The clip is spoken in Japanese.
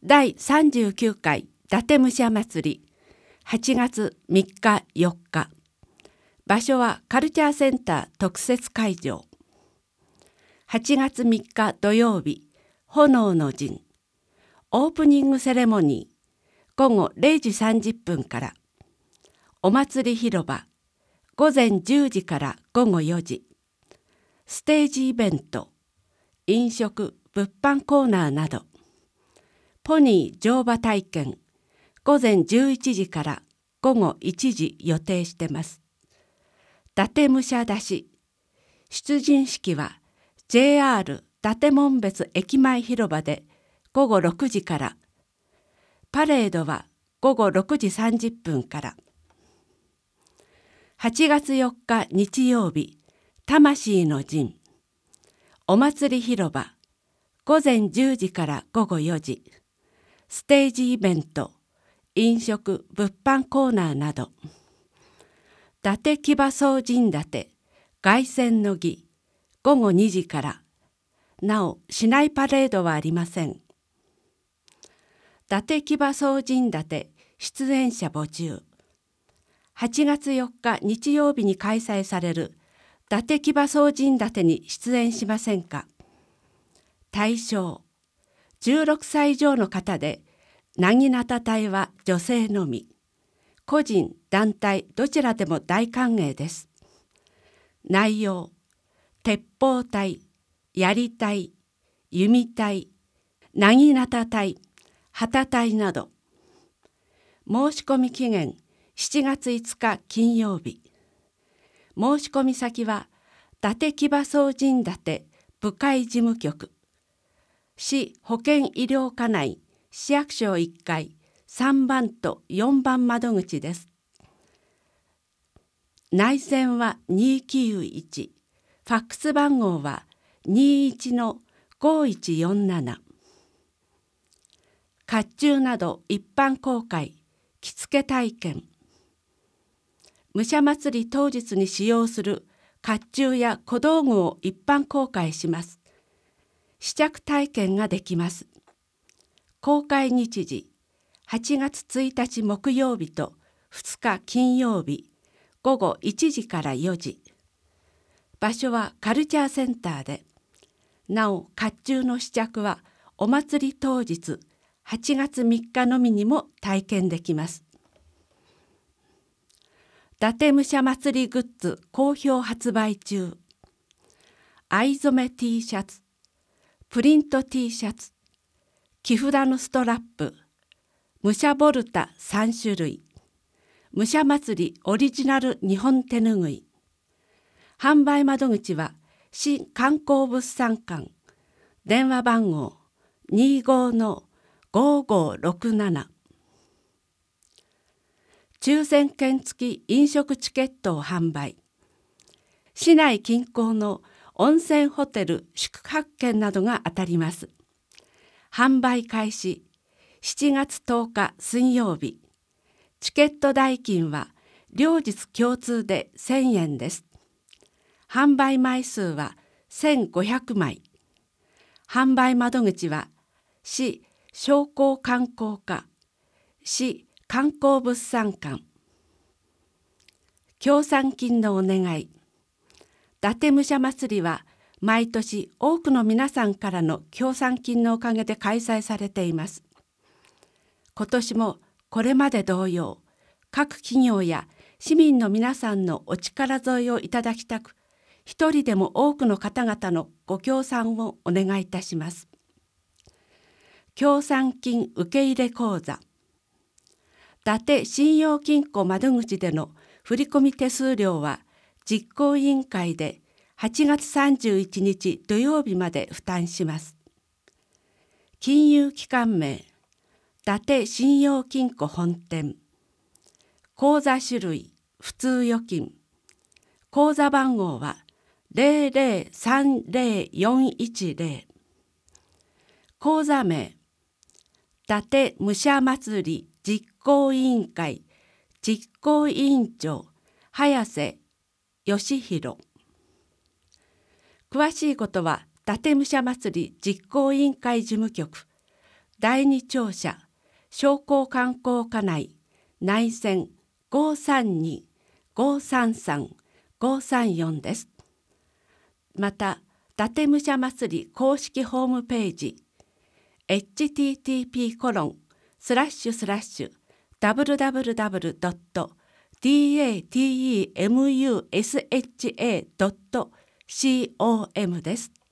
第39回伊達武者祭り8月3日4日。場所はカルチャーセンター特設会場。8月3日土曜日、炎の陣。オープニングセレモニー午後0時30分から。お祭り広場午前10時から午後4時。ステージイベント、飲食・物販コーナーなど。ポニー乗馬体験午前11時から午後1時予定してます。伊達武者出し出陣式は JR 伊達紋別駅前広場で午後6時から、パレードは午後6時30分から。8月4日日曜日、魂の陣お祭り広場午前10時から午後4時。ステージイベント、飲食・物販コーナーなど。伊達騎馬総陣立て凱旋の儀午後2時から。なお市内パレードはありません。伊達騎馬総陣立て出演者募集。8月4日日曜日に開催される伊達騎馬総陣立てに出演しませんか。対象16歳以上の方で、なぎなた隊は女性のみ。個人・団体どちらでも大歓迎です。内容、鉄砲隊、槍隊、弓隊、なぎなた隊、旗隊など。申し込み期限7月5日金曜日。申し込み先は伊達騎馬総陣立て部会事務局、市保健医療課内市役所1階3番と4番窓口です。内線は291、ファックス番号は21-5147。甲冑など一般公開、着付け体験。武者祭り当日に使用する甲冑や小道具を一般公開します。試着体験ができます。公開日時8月1日木曜日と2日金曜日午後1時から4時。場所はカルチャーセンターで。なお甲冑の試着はお祭り当日8月3日のみにも体験できます。伊達武者祭りグッズ好評発売中。藍染め T シャツ、プリント T シャツ、木札のストラップ、武者ボルタ3種類、武者祭りオリジナル日本手ぬぐい。販売窓口は市観光物産館、電話番号25-5567。抽選券付き飲食チケットを販売。市内近郊の温泉ホテル宿泊券などが当たります。販売開始7月10日水曜日。チケット代金は両日共通で1000円です。販売枚数は1500枚。販売窓口は市商工観光課、市観光物産館。協賛金のお願い。伊達武者祭りは毎年多くの皆さんからの協賛金のおかげで開催されています。今年もこれまで同様、各企業や市民の皆さんのお力添えをいただきたく、一人でも多くの方々のご協賛をお願いいたします。協賛金受け入れ口座。伊達信用金庫窓口での振込手数料は実行委員会で8月31日土曜日まで負担します。金融機関名、伊達信用金庫本店。口座種類、普通預金。口座番号は0030410。口座名、伊達武者祭り実行委員会実行委員長早瀬義弘。詳しいことは伊達武者祭り実行委員会事務局第二庁舎商工観光課内内線532-533-534です。また、伊達武者祭り公式ホームページ http://www.datemusha.com です。